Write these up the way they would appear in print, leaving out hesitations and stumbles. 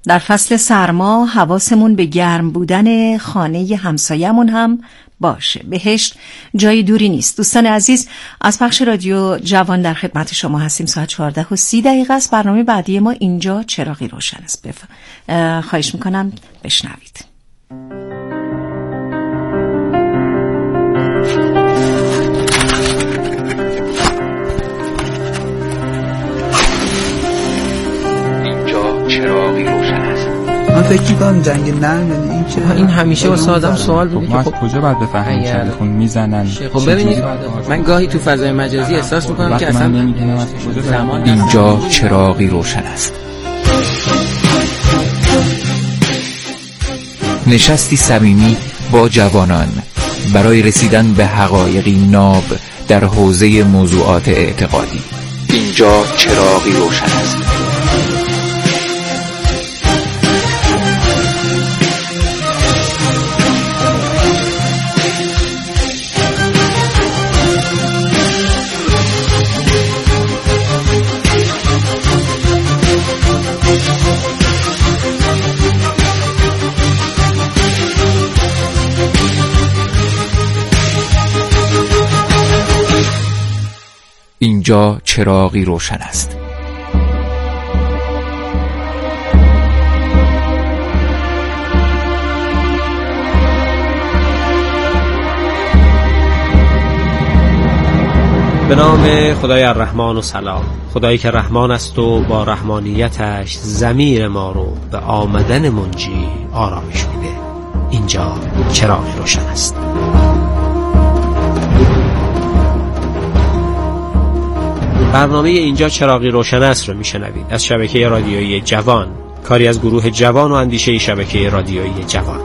در فصل سرما حواسمون به گرم بودن خانه همسایمون هم باشه. بهشت جای دوری نیست. دوستان عزیز، از پخش رادیو جوان در خدمت شما هستیم. ساعت 14:30 است. برنامه بعدی ما اینجا چراغی روشن است. خواهش میکنم بشنوید. اینجا چراغی روشن است. من فکر می‌کنم جنگ نرم این همیشه واسه آدم سوال بوده که خب کجا باید بفهمیم چه خون میزنن. خب ببینید من گاهی تو فضای مجازی احساس میکنم که اصلا اینجا چراغی روشن است. نشستی صمیمی با جوانان برای رسیدن به حقایقی ناب در حوزه موضوعات اعتقادی. اینجا چراغی روشن است. اینجا چراغی روشن است. به نام خدای الرحمن و سلام. خدایی که رحمان است و با رحمانیتش ضمیر ما رو به آمدن منجی آرامش میده. اینجا چراغی روشن است. برنامه اینجا چراغی روشن است رو میشنوید از شبکه رادیویی جوان، کاری از گروه جوان و اندیشه شبکه رادیویی جوان.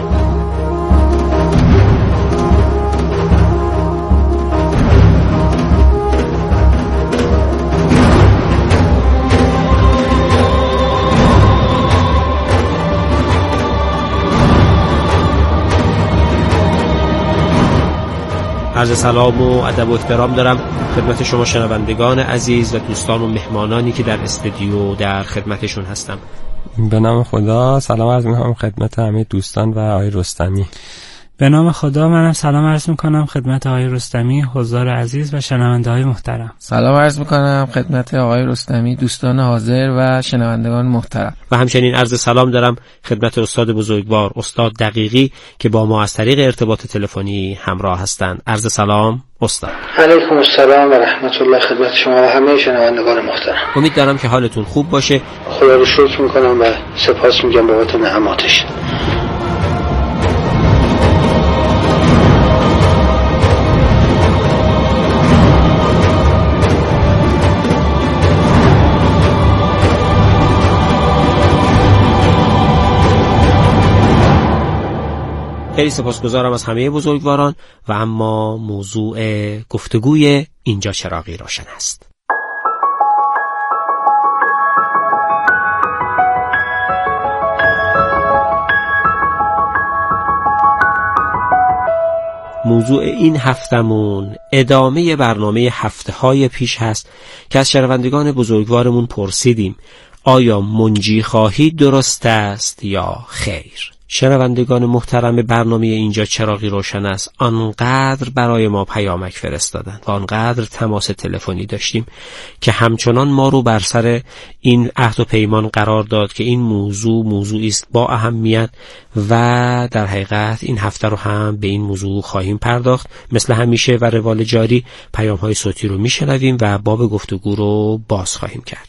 عرض سلام و ادب و احترام دارم خدمت شما شنوندگان عزیز و دوستان و مهمانانی که در استودیو در خدمتشون هستم. به نام خدا سلام عرض می‌کنم خدمت همه دوستان و آقای رستمی. به نام خدا منم سلام عرض میکنم خدمت آقای رستمی، حضار عزیز و شنونده‌های محترم. سلام عرض میکنم خدمت آقای رستمی، دوستان حاضر و شنوندگان محترم. و همچنین عرض سلام دارم خدمت استاد بزرگوار، استاد دقیقی که با ما از طریق ارتباط تلفنی همراه هستند. عرض سلام استاد. علیکم السلام و رحمت الله خدمت شما و همه شنوندگان محترم. امید دارم که حالتون خوب باشه. خدا رو شکر میکنم و سپاس میگم بابت نعماتش. خیلی سپاسگزارم از همه بزرگواران و اما موضوع گفتگوی اینجا چراغی روشن است. موضوع این هفتمون ادامه برنامه هفته‌های پیش هست که از شنوندگان بزرگوارمون پرسیدیم آیا منجی خواهی درست است یا خیر؟ شنوندگان محترم برنامه اینجا چراغی روشن است آنقدر برای ما پیامک فرستادند و آنقدر تماس تلفنی داشتیم که همچنان ما رو بر سر این عهد و پیمان قرار داد که این موضوعی است با اهمیت و در حقیقت این هفته رو هم به این موضوع خواهیم پرداخت. مثل همیشه و روال جاری پیام‌های صوتی رو میشنویم و باب گفتگو رو باز خواهیم کرد.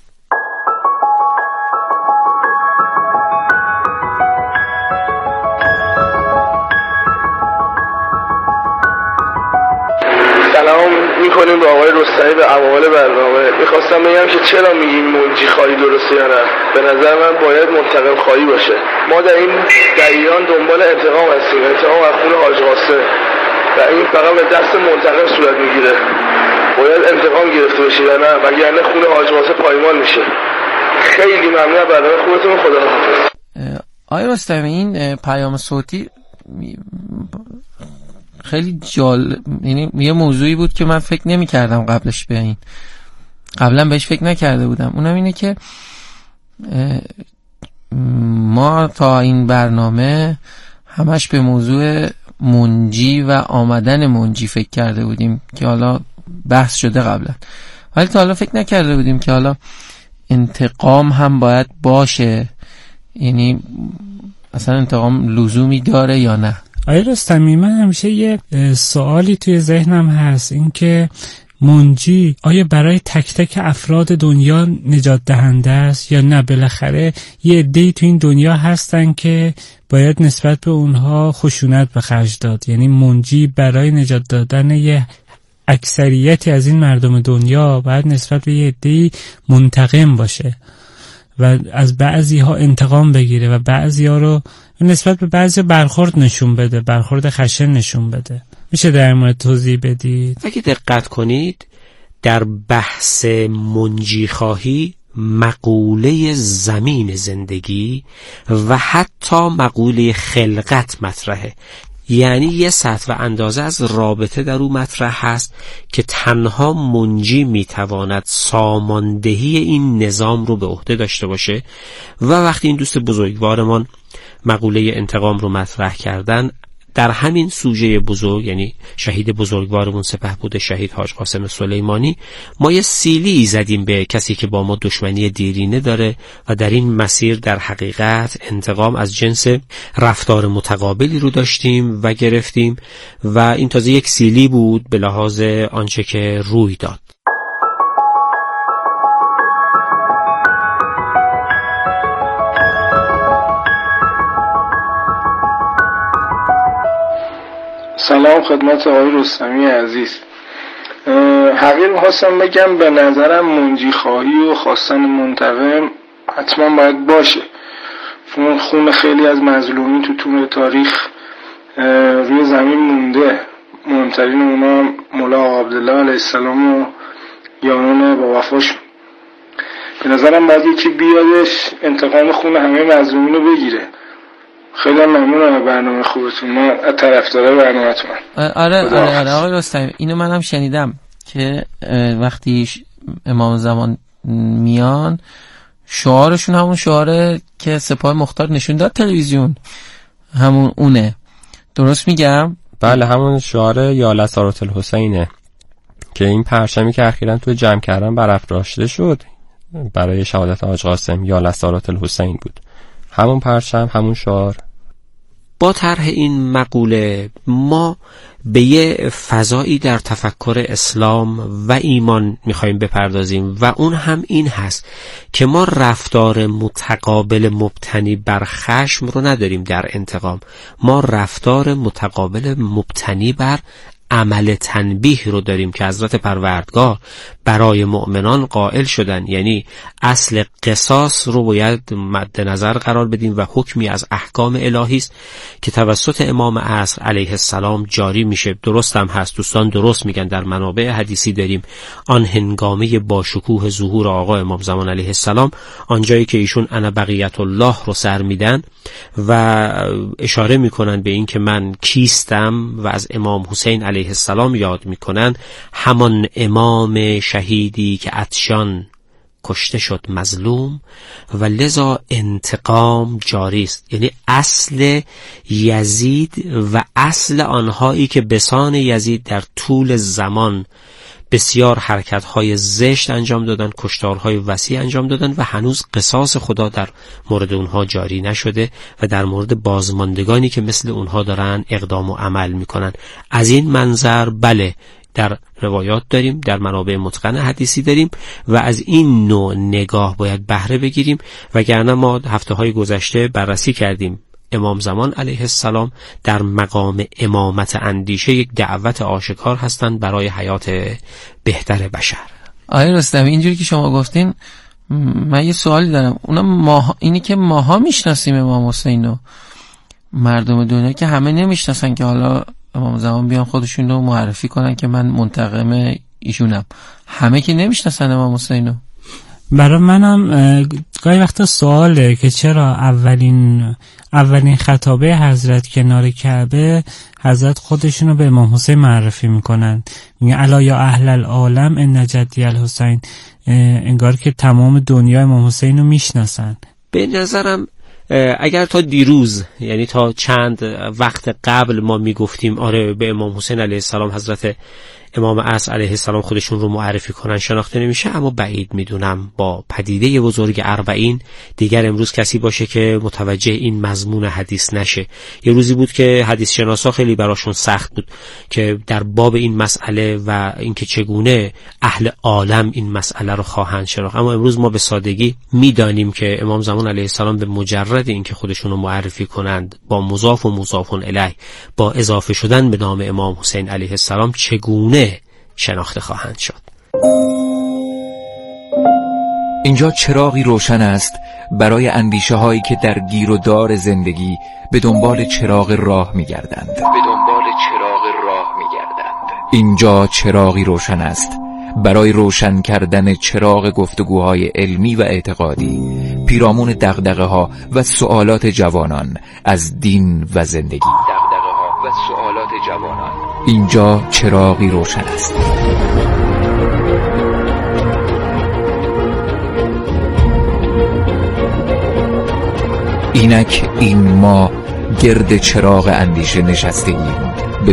میکنیم با آقای رستمی به اول برنامه. میخواستم بگم که چرا میگیم منجی خواهی درسته یا نه. به نظر من باید منتقم خواهی باشه. ما در ایران دنبال انتقام هستیم، انتقام از خون حاج قاسم و این فقط به دست منتقم صورت میگیره. باید انتقام گرفته بشه یا نه، وگرنه خون حاج قاسم پایمال میشه. خیلی ممنون از برنامه خوبتون. خدا حافظ. آقای رستمی این پیام صوتی خیلی جالب، یعنی یه موضوعی بود که من فکر نمی کردم قبلش به این، قبلا بهش فکر نکرده بودم. اونم اینه که ما تا این برنامه همش به موضوع منجی و آمدن منجی فکر کرده بودیم که حالا بحث شده قبلا، ولی تا حالا فکر نکرده بودیم که حالا انتقام هم باید باشه، یعنی اصلا انتقام لزومی داره یا نه. آقای رستمی، من همیشه یه سوالی توی ذهنم هست، این که منجی آیا برای تک تک افراد دنیا نجات دهنده است یا نه؟ بالاخره یه عده‌ای تو این دنیا هستن که باید نسبت به اونها خشونت به خرج داد، یعنی منجی برای نجات دادن یه اکثریتی از این مردم دنیا باید نسبت به یه عده‌ای منتقم باشه و از بعضی ها انتقام بگیره و بعضی ها رو نسبت به بعضی برخورد نشون بده، برخورد خشن نشون بده. میشه در مورد توضیح بدید؟ اگه دقت کنید در بحث منجی خواهی مقوله زمین زندگی و حتی مقوله خلقت مطرحه، یعنی یه سطح و اندازه از رابطه در اون مطرح هست که تنها منجی میتواند ساماندهی این نظام رو به عهده داشته باشه. و وقتی این دوست بزرگوارمان مقوله انتقام رو مطرح کردن، در همین سوژه بزرگ، یعنی شهید بزرگوارمون سپهبد شهید حاج قاسم سلیمانی، ما یه سیلی زدیم به کسی که با ما دشمنی دیرینه داره و در این مسیر در حقیقت انتقام از جنس رفتار متقابلی رو داشتیم و گرفتیم و این تازه یک سیلی بود به لحاظ آنچه که روی داد. سلام خدمت آقای رستمی عزیز. حقیقت می‌خواستم بگم به نظرم منجی خواهی و خواستن منتقم حتما باید باشه. خون خیلی از مظلومین تو طول تاریخ روی زمین مونده. مهمترین اونا مولا آقا عبدالله علیه السلام و یاران با وفاشون. به نظرم باید یکی بیادش انتقام خون همه مظلومین رو بگیره. خیلی ممنونم برنامه خوبتون، من طرفدار برنامه‌تونم. آره آقای رستمی، اینو منم شنیدم که وقتی امام زمان میان شعارشون همون شعاره که سپاه مختار نشون داد تلویزیون، همون اونه، درست میگم؟ بله، همون شعار یا لسارات الحسینه که این پرچمی که اخیراً تو جمع کردن برافراشته شد برای شهادت حاج قاسم، یا لسارات الحسین بود. همون پرچم، همون شعار. با طرح این مقوله ما به یه فضایی در تفکر اسلام و ایمان میخوایم بپردازیم و اون هم این هست که ما رفتار متقابل مبتنی بر خشم رو نداریم در انتقام، ما رفتار متقابل مبتنی بر عمل تنبیه رو داریم که حضرت پروردگار برای مؤمنان قائل شدن، یعنی اصل قصاص رو باید مد نظر قرار بدیم و حکمی از احکام الهی است که توسط امام عصر علیه السلام جاری میشه. درست هم هست، دوستان درست میگن، در منابع حدیثی داریم آن هنگامه با شکوه ظهور آقا امام زمان علیه السلام، آنجایی که ایشون انا بقیت الله رو سر میدن و اشاره میکنن به این که من کیستم و از امام حسین علیه السلام یاد میکنن، همان امام شهیدی که عطشان کشته شد مظلوم و لذا انتقام جاری است. یعنی اصل یزید و اصل آنهایی که بسان یزید در طول زمان بسیار حرکت‌های زشت انجام دادن، کشتارهای وسیع انجام دادن و هنوز قصاص خدا در مورد اونها جاری نشده و در مورد بازماندگانی که مثل اونها دارن اقدام و عمل میکنن. از این منظر بله، در روایات داریم، در منابع متقن حدیثی داریم و از این نوع نگاه باید بهره بگیریم، وگرنه ما هفته‌های گذشته بررسی کردیم امام زمان علیه السلام در مقام امامت اندیشه یک دعوت آشکار هستند برای حیات بهتر بشر. آقای رستمی، اینجوری که شما گفتین من یه سوالی دارم. اینی که ماها میشناسیم امام حسین رو، مردم دنیا که همه نمیشناسن که حالا امام زمان بیان خودشون رو معرفی کنن که من منتقم ایشونم، همه که نمیشناسن امام حسین رو. برای منم گاهی وقتا سواله که چرا اولین خطابه حضرت کنار کعبه حضرت خودشونو به امام حسین معرفی میکنن، میگه الا یا اهل العالم ان جدی الحسین، انگار که تمام دنیا امام حسین رو میشناسن. به نظرم اگر تا دیروز، یعنی تا چند وقت قبل ما میگفتیم آره به امام حسین علیه السلام حضرت امام عصر علیه السلام خودشون رو معرفی کنن شناخته نمیشه، اما بعید میدونم با پدیده بزرگ 40 دیگر امروز کسی باشه که متوجه این مضمون حدیث نشه. یه روزی بود که حدیث شناسا خیلی براشون سخت بود که در باب این مسئله و اینکه چگونه اهل عالم این مسئله رو خواهند شناخت، اما امروز ما به سادگی میدانیم که امام زمان علیه السلام به مجرد اینکه خودشون رو معرفی کنند با مضاف و مضاف الیه، با اضافه شدن به نام امام حسین علیه السلام، چگونه شناخته خواهند شد. اینجا چراغی روشن است برای اندیشه هایی که در گیر و دار زندگی به دنبال چراغ راه می‌گردند. اینجا چراغی روشن است برای روشن کردن چراغ گفتگوهای علمی و اعتقادی پیرامون دغدغه‌ها و سوالات جوانان از دین و زندگی. اینجا چراغی روشن است. اینک این ما گرد چراغ اندیشه نشسته ایم به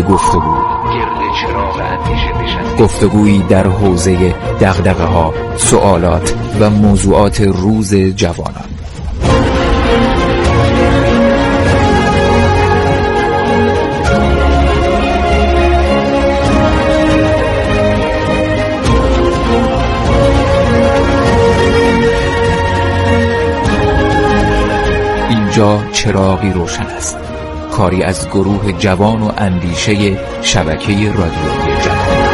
گفتگویی در حوزه دغدغه‌ها، سوالات و موضوعات روز جوانان. اینجا چراغی روشن است، کاری از گروه جوان و اندیشه شبکه رادیویی جوان.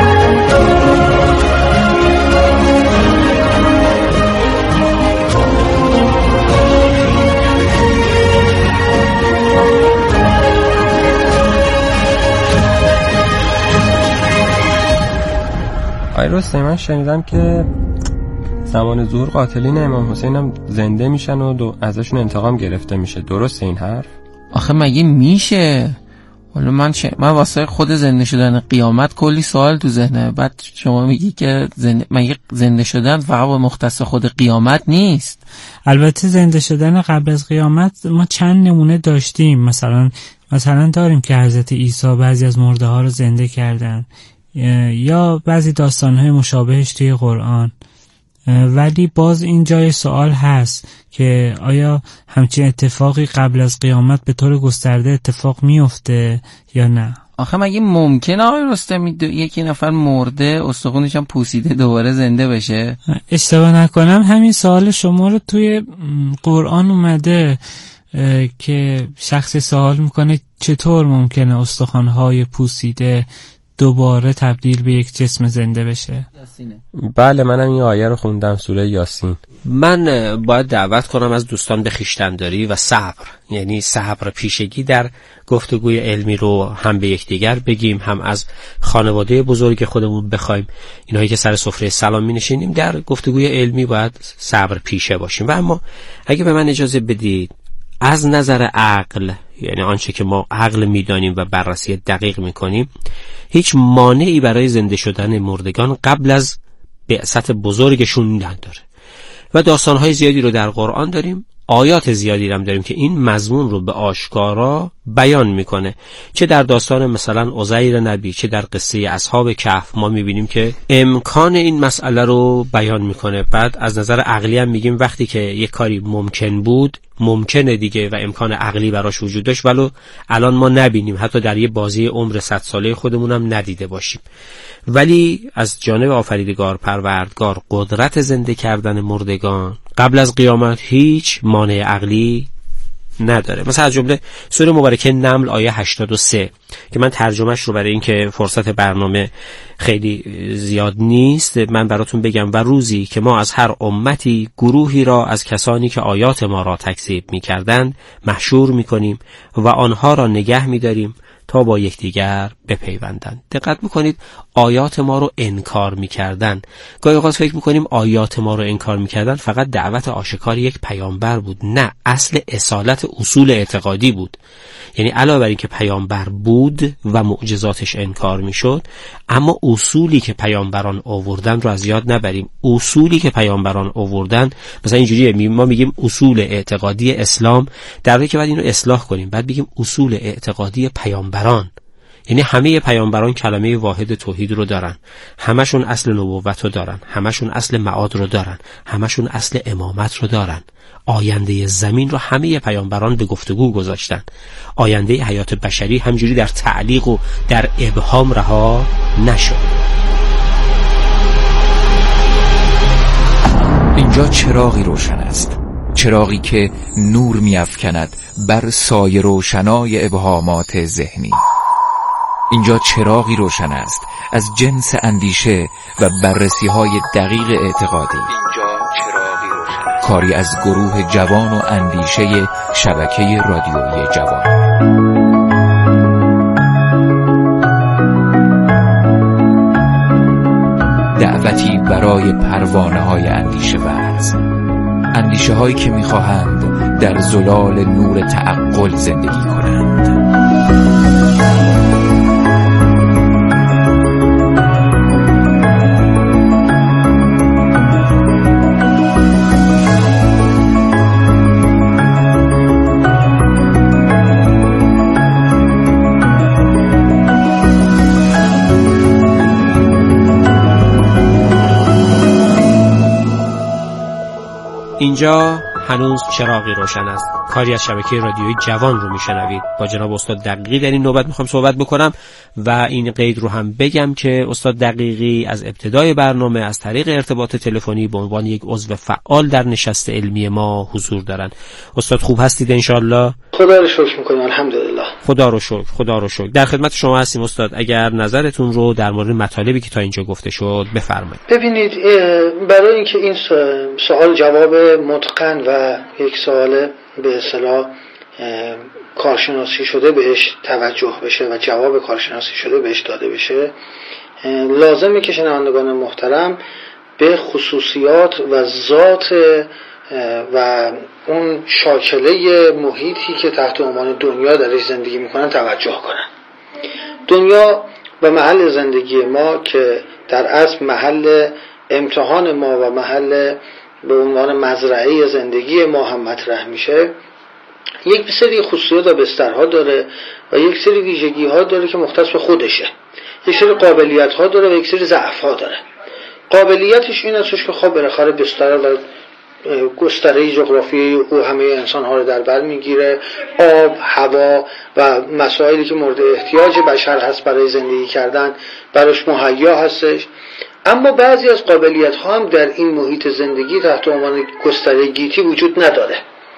آقای رستمی، من شنیدم که زمان ظهور قاتلین امام حسین هم زنده میشن و ازشون انتقام گرفته میشه. درسته این حرف؟ آخه مگه میشه؟ حالا من واسه خود زنده شدن قیامت کلی سوال تو ذهنه، بعد شما میگی که مگه زنده شدن فقط با مختص خود قیامت نیست؟ البته زنده شدن قبل از قیامت ما چند نمونه داشتیم. مثلا داریم که حضرت عیسی بعضی از مرده ها رو زنده کردن، یا بعضی داستان‌های مشابهش توی قرآن. ولی باز این جای سوال هست که آیا همچین اتفاقی قبل از قیامت به طور گسترده اتفاق میفته یا نه؟ آخه مگه ممکنه آقای رستمی یکی نفر مرده استخونش هم پوسیده دوباره زنده بشه؟ اشتباه نکنم همین سوال شما رو توی قرآن اومده که شخصی سوال میکنه چطور ممکنه استخوان‌های پوسیده دوباره تبدیل به یک جسم زنده بشه. بله، منم این آیه رو خوندم، سوره یاسین. من باید دعوت کنم از دوستان به خویشتن‌داری و صبر، یعنی صبر پیشگی در گفتگوی علمی رو هم به یکدیگر بگیم، هم از خانواده بزرگ خودمون بخوایم. اینایی که سر سفره سلام می‌نشینیم در گفتگوی علمی باید صبر پیشه باشیم. و اما اگه به من اجازه بدید، از نظر عقل، یعنی آنچه که ما عقل میدانیم و بررسی دقیق میکنیم، هیچ مانعی برای زنده شدن مردگان قبل از بعثت بزرگشون نداره. و داستانهای زیادی رو در قرآن داریم، آیات زیادی هم داریم که این مضمون رو به آشکارا بیان میکنه. چه در داستان مثلا عزیر نبی، چه در قصه اصحاب کهف ما میبینیم که امکان این مسئله رو بیان میکنه. بعد از نظر عقلی هم میگیم وقتی که یک کاری ممکن بود، ممکنه دیگه و امکان عقلی براش وجود داشت، ولو الان ما نبینیم، حتی در یه بازی عمر 100 ساله خودمون هم ندیده باشیم. ولی از جانب آفریدگار پروردگار قدرت زنده کردن مردگان قبل از قیامت هیچ مانع عقلی نداره. مثلا از جمله سوره مبارکه نمل آیه 83 که من ترجمهش رو برای اینکه فرصت برنامه خیلی زیاد نیست من براتون بگم: و روزی که ما از هر امتی گروهی را از کسانی که آیات ما را تکذیب می‌کردند محشور می‌کنیم و آنها را نگه می‌داریم تا با یکدیگر بپیوندند. دقت میکنید، آیات ما رو انکار میکردن. گاهی اوقات فکر میکنیم آیات ما رو انکار میکردن فقط دعوت آشکار یک پیامبر بود. نه، اصل اصالت اصول اعتقادی بود. یعنی علاوه بر این که پیامبر بود و معجزاتش انکار میشد، اما اصولی که پیامبران آوردن رو از یاد نبریم. اصولی که پیامبران آوردن مثلا اینجوریه، ما میگیم اصول اعتقادی اسلام، در حالی که بعد اینو اصلاح کنیم، بعد بگیم اصول اعتقادی پیامبران. یعنی همه پیامبران کلمه واحد توحید رو دارن، همشون اصل نبوت رو دارن، همشون اصل معاد رو دارن، همشون اصل امامت رو دارن. آینده زمین رو همه پیامبران به گفتگو گذاشتن. آینده حیات بشری همجوری در تعلیق و در ابهام رها نشد. اینجا چراغی روشن است، چراغی که نور می‌افکند بر سایه روشنای ابهامات ذهنی. اینجا چراغی روشن است از جنس اندیشه و بررسی‌های دقیق اعتقادی. اینجا چراغی روشن است، کاری از گروه جوان و اندیشه شبکه رادیویی جوان. دعوتی برای پروانه‌های اندیشه ورز، اندیشه‌هایی که می‌خواهند در زلال نور تعقل زندگی کنند. اینجا هنوز چراغی روشن است، کاری از شبکه رادیویی جوان رو میشنوید. با جناب استاد دقیقی در این نوبت میخوام صحبت بکنم و این قید رو هم بگم که استاد دقیقی از ابتدای برنامه از طریق ارتباط تلفنی به عنوان یک عضو فعال در نشست علمی ما حضور دارن. استاد خوب هستید انشالله؟ خدا رو شکر میکنم، الحمدلله. خدا رو شکر، خدا رو شکر. در خدمت شما هستیم استاد. اگر نظرتون رو در مورد مطالبی که تا اینجا گفته شد بفرمایید. ببینید، برای اینکه این سوال جواب متقن و یک سوال به اصطلاح کارشناسی شده بهش توجه بشه و جواب کارشناسی شده بهش داده بشه، لازمه که شنوندگان محترم به خصوصیات و ذات و اون شاکله محیطی که تحت عنوان دنیا درش زندگی میکنن توجه کنن. دنیا و محل زندگی ما که در اصل محل امتحان ما و محل به عنوان مزرعه زندگی ما هم مطرح میشه، یک سری خصوصیات و بسترها داره و یک سری ویژگی ها داره که مختص به خودشه. یک سری قابلیت ها داره و یک سری ضعف ها داره. قابلیتش این است که خب بالاخره بستر و گستره جغرافیایی او همه انسان ها رو در بر میگیره. آب، هوا و مسائلی که مورد احتیاج بشر هست برای زندگی کردن براش مهیا هستش. اما بعضی از قابلیت ها هم در این محیط زندگی تحت عنوان گستره گیتی وجود نداره.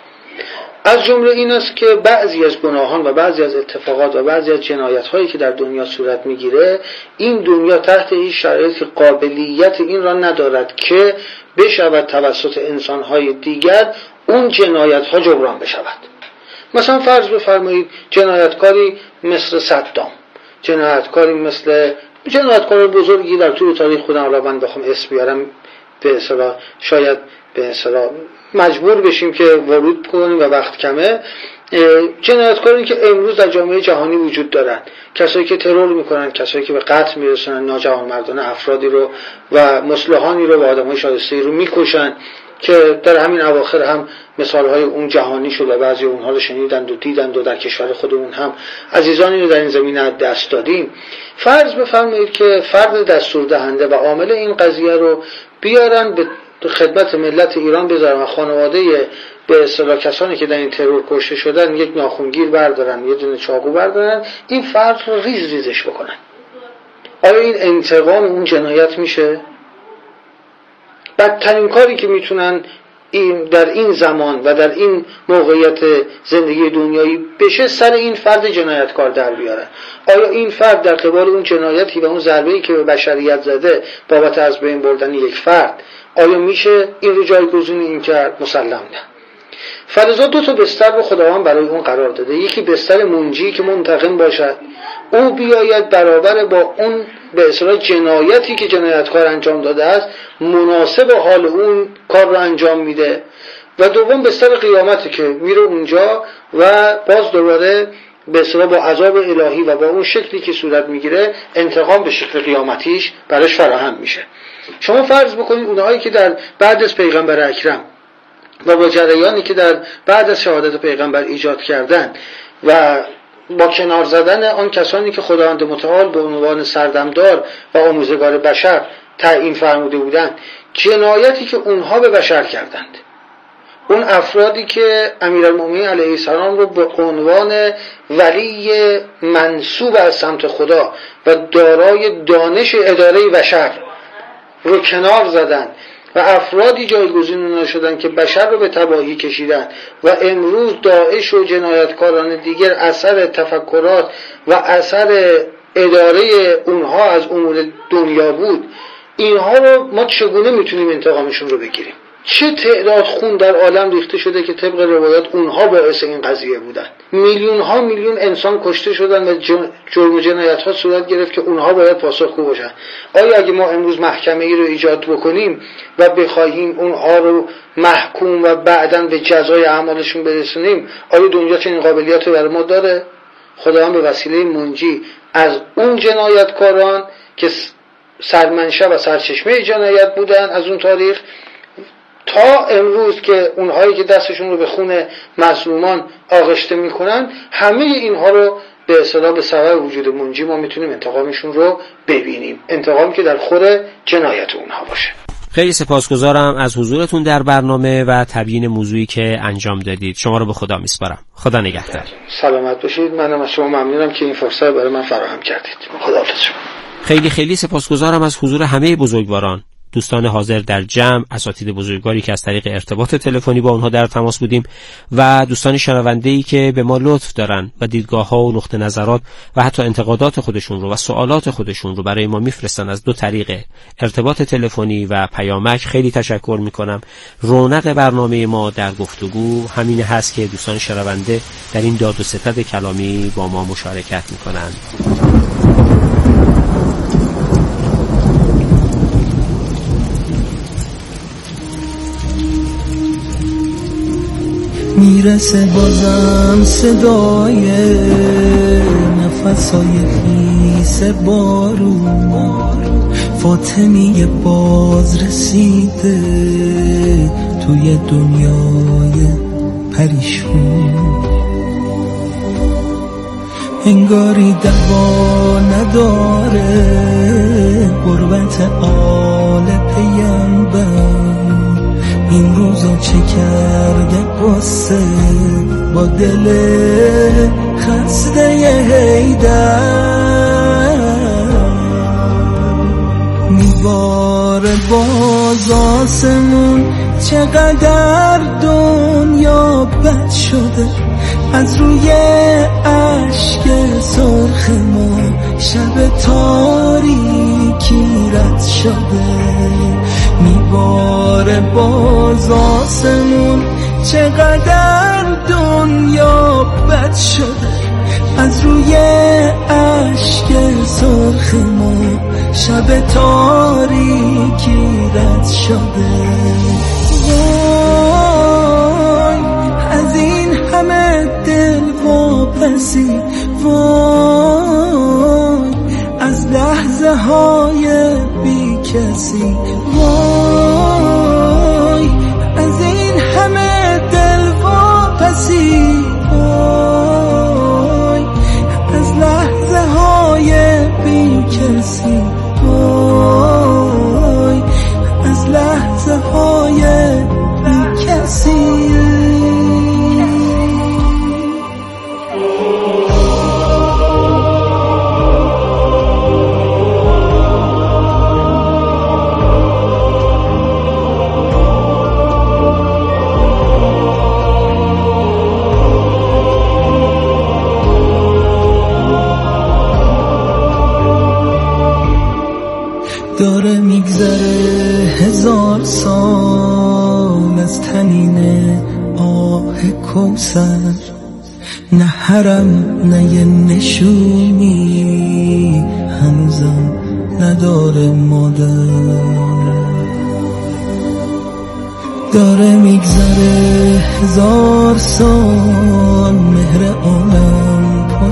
از جمله این است که بعضی از گناهان و بعضی از اتفاقات و بعضی از جنایت هایی که در دنیا صورت میگیره، این دنیا تحت این شرایط قابلیت این را ندارد که بشود توسط انسان های دیگر اون جنایت ها جبران بشود. مثلا فرض بفرمایید جنایتکاری مثل صدام، جنایتکاری مثل جنایتکار بزرگی در طول تاریخ، خودم را من بخوام اسم بیارم به اصطلاح شاید به اصطلاح مجبور بشیم که ورود کنیم و وقت کمه، جنایتکارانی که امروز در جامعه جهانی وجود دارن، کسایی که ترور میکنن، کسایی که به قتل میرسونن ناجوانمردانه افرادی رو و مسلحانی رو و آدمای شایسته‌ای رو میکشن که در همین اواخر هم مثالهای اون جهانی شد و بعضی اونها رو شنیدند و دیدند و در کشور خودمون هم عزیزانی رو در این زمینه دست دادیم. فرض بفرمایید که فرد دستور دهنده و عامل این قضیه رو بیارن به خدمت ملت ایران بذارن و خانواده به اصطلاح کسانی که در این ترور کشته شدن یک ناخونگیر بردارن، یه دونه چاقو بردارن، این فرد رو ریز ریزش بکنن. آیا این انتقام اون جنایت میشه؟ بدترین کاری که میتونن در این زمان و در این موقعیت زندگی دنیایی بشه سر این فرد جنایتکار در بیارن. آیا این فرد در قبال اون جنایتی و اون ضربه‌ای که به بشریت زده بابت از بین بردن یک فرد، آیا میشه این رو جایگزین این کرد؟ مسلم نه. فلذا دو تا بستر رو خداوند برای اون قرار داده. یکی بستر منجی که منتقم باشد، او بیاید برابر با اون به اصطلاح جنایتی که جنایتکار انجام داده است مناسب حال اون کار رو انجام میده. و دوم بستر قیامتی که میره اونجا و باز دوباره به اصطلاح با عذاب الهی و با اون شکلی که صورت میگیره انتقام به شکل قیامتیش براش فراهم میشه. شما فرض بکنید اونهایی که در بعد از پیغمبر اکرم و با جریانی که در بعد از شهادت پیغمبر ایجاد کردن و با کنار زدن آن کسانی که خداوند متعال به عنوان سردمدار و آموزگار بشر تعیین فرموده بودند، جنایتی که اونها به بشر کردند، اون افرادی که امیرالمومنین علیه السلام رو به عنوان ولی منسوب از سمت خدا و دارای دانش اداره بشر رو کنار زدن و افرادی جایگزین اونها شدن که بشر رو به تباهی کشیدن و امروز داعش و جنایتکاران دیگر اثر تفکرات و اثر اداره اونها از امور دنیا بود، اینها رو ما چگونه میتونیم انتقامشون رو بگیریم؟ چه تعداد خون در عالم ریخته شده که طبق روایات اونها باعث این قضیه بودن. میلیون ها میلیون انسان کشته شدن و جرم و جنایت ها صورت گرفت که اونها باید پاسخگو باشن. آیا اگه ما امروز محکمه ای رو ایجاد بکنیم و بخواهیم اونها رو محکوم و بعداً به جزای اعمالشون برسونیم، آیا دنیا چنین قابلیتی برای ما داره؟ خداوند به وسیله منجی از اون جنایتکاران که سرمنشأ و سرچشمه جنایت بودن از اون تاریخ تا امروز که اونهایی که دستشون رو به خون مظلومان آغشته میکنن، همه اینها رو به اصطلاح به سبب وجود منجی ما میتونیم انتقامشون رو ببینیم، انتقام که در خود جنایت اونها باشه. خیلی سپاسگزارم از حضورتون در برنامه و تبیین موضوعی که انجام دادید. شما رو به خدا میسپارم. خدا نگهدار. سلامت باشید. منم از شما ممنونم که این فرصت برای من فراهم کردید. خداحافظ شما. خیلی سپاسگزارم از حضور همه بزرگواران، دوستان حاضر در جمع، اساتید بزرگواری که از طریق ارتباط تلفنی با اونها در تماس بودیم و دوستان شنونده‌ای که به ما لطف دارن و دیدگاه‌ها و نقطه نظرات و حتی انتقادات خودشون رو و سوالات خودشون رو برای ما میفرستن از دو طریق، ارتباط تلفنی و پیامک. خیلی تشکر میکنم. رونق برنامه ما در گفتگو همین هست که دوستان شنونده در این داد و ستد کلامی با ما مشارکت میکنن. میرسه بازم صدای نفسای خیس بارون، فاطمی باز رسیده توی دنیای پریشون، انگاری دوا نداره غربت آل پیامبر. این روزا چه کرده قصه با دل خسته حیدر، میباره باز آسمون چقدر دنیا بد شده، از روی اشک سرخ ما شب تاریکی رد شده، میباره باز آسمون چقدر دنیا بد شده، از روی اشک سرخ ما شب تاریکی رد شده. وای از این همه دل واپسی، وای از لحظه های بی کسی، وای از این همه دل واپسی، وای از لحظه های بی کسی، وای از لحظه های بی کسی. داره میگذره 1000 سال از تنین آه کوثر، نه حرم نه یه نشونی هنوزم نداره مادر. داره میگذره 1000 سال مهر عالم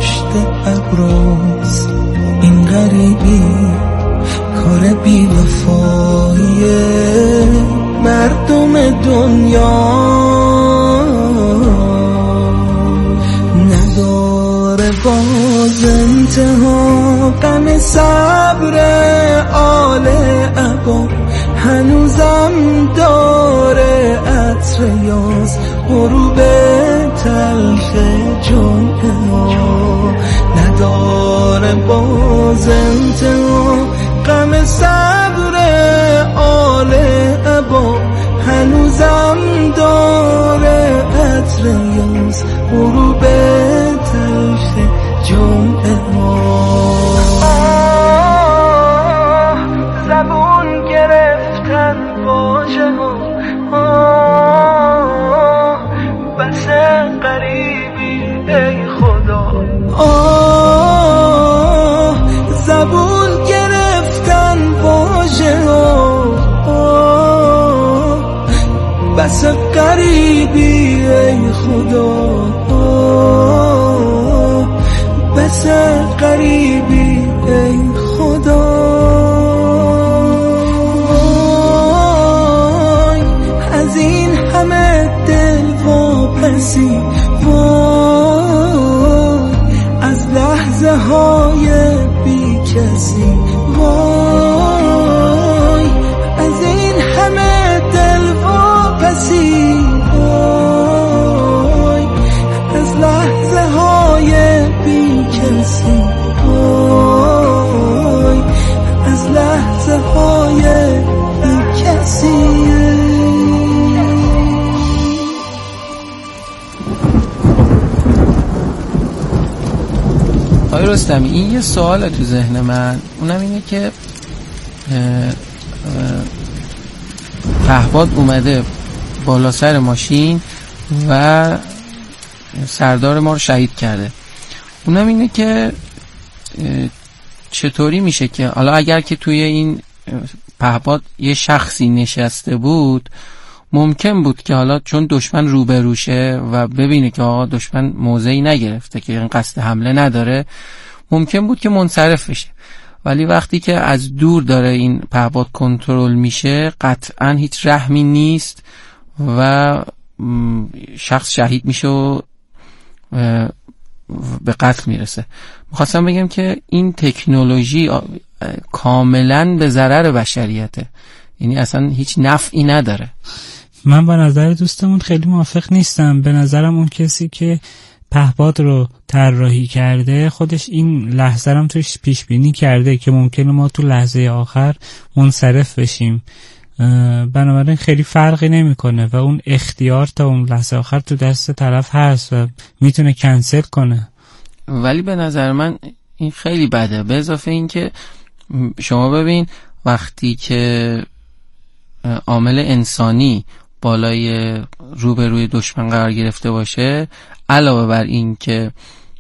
باز انتها غم صبر آل عبا هنوزم داره عطر یاز غروب تلخ جمعه ها نداره باز انتها غم صبر آل عبا هنوزم داره عطر یاز غروب تلخ جمعه ها زبون گرفتن واژه ها بس غریبی ای خدا زبون گرفتن واژه ها بس غریبی ای خدا بس غریبی ای خدا از این همه دل واپسی وای از لحظه های بی کسی وای از این همه دل واپسی وای از لحظه های بی کسی وای از لحظه های بی کسی. آقای رستمی این یه سواله تو ذهن من، اونم اینه که پهپاد اومده بالا سر ماشین و سردار ما رو شهید کرده. اونم اینه که چطوری میشه که حالا اگر که توی این پهپاد یه شخصی نشسته بود ممکن بود که حالا چون دشمن روبروشه و ببینه که آقا دشمن موضعی نگرفته که این قصد حمله نداره ممکن بود که منصرف بشه، ولی وقتی که از دور داره این پهپاد کنترل میشه قطعا هیچ رحمی نیست و شخص شهید میشه و به قتل میرسه. میخواستم بگم که این تکنولوژی کاملا به ضرر بشریته، یعنی اصلا هیچ نفعی نداره. من با نظر دوستمون خیلی موافق نیستم. به نظرم اون کسی که پهپاد رو طراحی کرده خودش این لحظه رو توش پیش بینی کرده که ممکنه ما تو لحظه آخر منصرف بشیم، بنابراین خیلی فرقی نمیکنه و اون اختیار تا اون لحظه آخر تو دست طرف هست و میتونه کنسل کنه. ولی به نظر من این خیلی بده. به اضافه این که شما ببین وقتی که عامل انسانی بالای روبروی دشمن قرار گرفته باشه، علاوه بر این که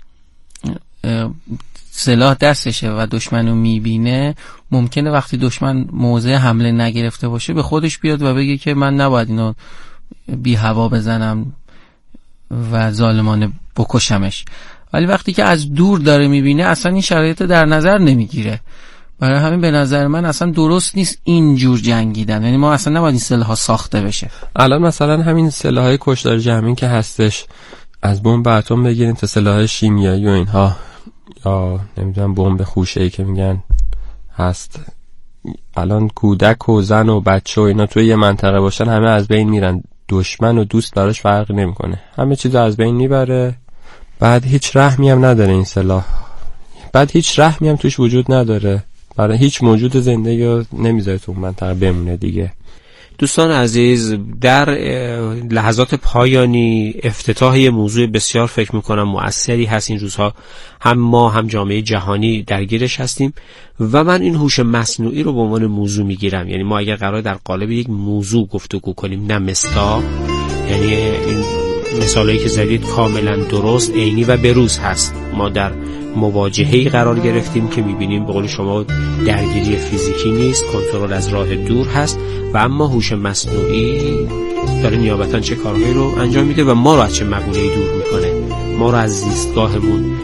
سلاح دستشه و دشمنو میبینه، ممکنه وقتی دشمن موضع حمله نگرفته باشه به خودش بیاد و بگه که من نباید اینو بی هوا بزنم و ظالمانه بکشمش. ولی وقتی که از دور داره میبینه اصلا این شرایط در نظر نمیگیره. برای همین به نظر من اصلا درست نیست اینجور جنگیدن، یعنی ما اصلا نباید این سلاح ساخته بشه. الان مثلا همین سلاح‌های کشتار جمعی که هستش، از بمب اتم بگیریم تا سلاح شیمیایی و اینها، یا نمیدونم بمب خوشه‌ای که میگن هست، الان کودک و زن و بچه و اینا توی یه منطقه باشن همه از بین میرن. دشمن و دوست براش فرق نمیکنه، همه چیز از بین میبره. بعد هیچ رحمی هم نداره این سلاح، بعد هیچ رحمی هم توش وجود نداره، برای هیچ موجود زندگی رو نمیذاره تو منطقه بمونه دیگه. دوستان عزیز، در لحظات پایانی افتتاح یه موضوع بسیار فکر میکنم مؤثری هست این روزها، هم ما هم جامعه جهانی درگیرش هستیم و من این هوش مصنوعی رو به عنوان موضوع میگیرم. یعنی ما اگر قرار در قالب یک موضوع گفتگو کنیم نه مصداق، یعنی این مثالایی که زدید کاملا درست، عینی و بروز هست. ما در مواجهه‌ای قرار گرفتیم که می‌بینیم به قول شما درگیری فیزیکی نیست، کنترل از راه دور هست و اما هوش مصنوعی داره نیابتاً چه کارهایی رو انجام میده و ما رو از چه مقوله‌ای دور میکنه، ما رو از زیستگاهمون